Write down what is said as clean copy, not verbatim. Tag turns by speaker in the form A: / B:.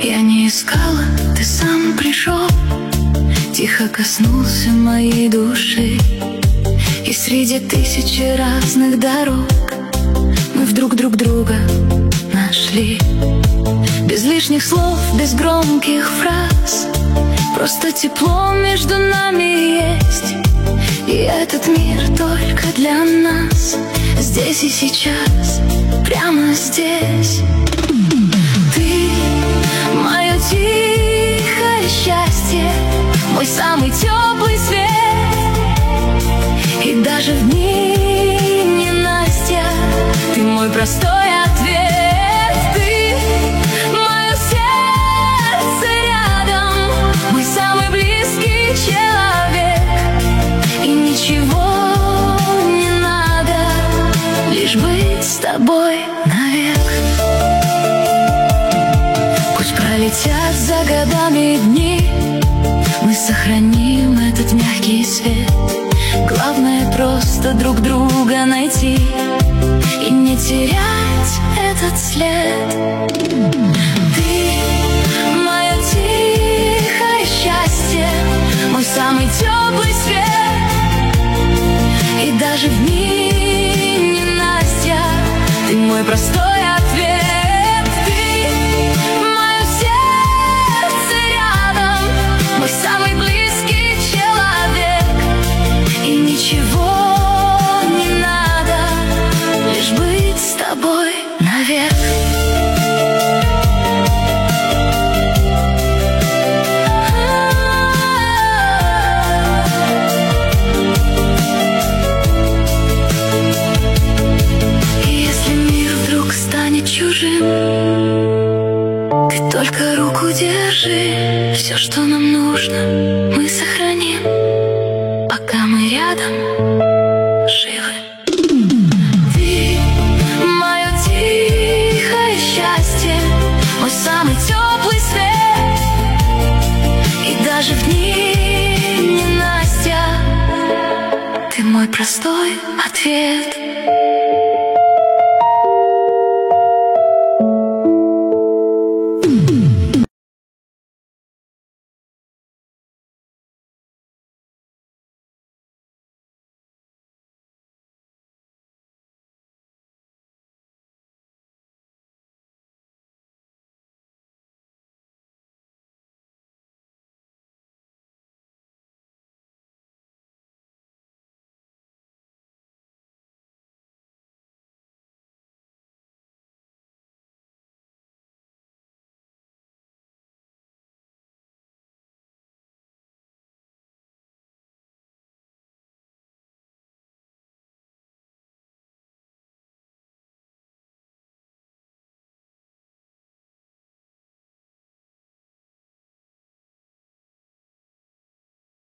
A: Я не искала, ты сам пришел, тихо коснулся моей души. И среди тысячи разных дорог мы вдруг друг друга нашли. Без лишних слов, без громких фраз, просто тепло между нами есть. И этот мир только для нас, здесь и сейчас, прямо здесь. Ты мое тихое счастье, мой самый теплый свет. И даже в дни ненастья ты мой простой ответ. Ты мое сердце рядом, мой самый близкий человек. И ничего не надо, лишь быть с тобой навек. Пусть пролетят за годами дни, мы сохраним этот мягкий свет. Главное просто друг друга найти и не терять этот след. Ты мое тихое счастье, мой самый теплый свет. И даже в дни ненастья ты мой простой ответ. Ты мое сердце рядом, мой самый близкий человек. И ничего не надо, лишь быть с тобой навек. Чужим, ты только руку держи. Все, что нам нужно, мы сохраним, пока мы рядом живы. Ты мое тихое счастье, мой самый теплый свет. И даже в дни ненастья ты мой простой ответ.